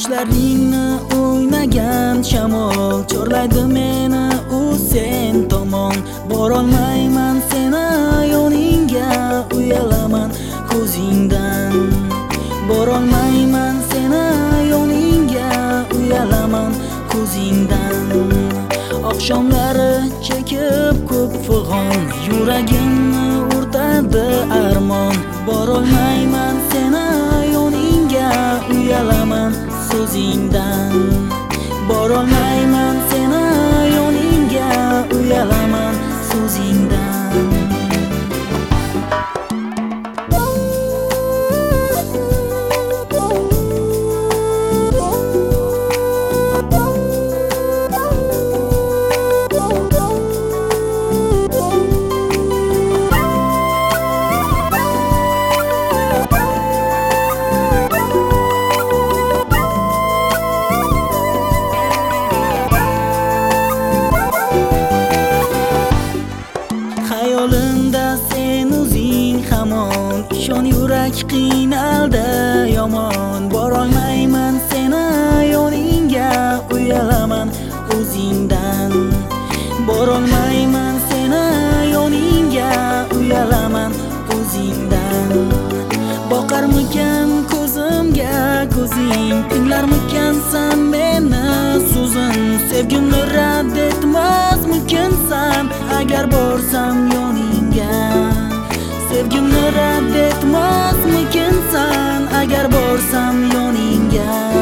Sochlaringni o'ynagan shamol chorlaydi meni u sen tomon. Borolmayman seni yoningga, uyalaman ko'zingdan. Borolmayman seni yoningga, uyalaman ko'zingdan. Oqshomlari chekib ko'p fig'on, yuragimni urtadi armon. Borolmayman seni yoningga, uyalaman so'zingdan. Borolmayman seni yoningga, uyalaman so'zingdan. Xayolimda sen o'zing hamon, ishon yurak qiynaldi yomon. Borolmayman seni yoningga, uyalaman o'zingdan. Borolmayman seni yoningga, uyalaman o'zingdan. Boqarmikan ko'zimga ko'zing, tinglarmikan sen meni so'zim. Sevgimni rad etmasmikinsan agar borsam yoningga. Sevgimni rad etmasmikinsan agar borsam yoningga.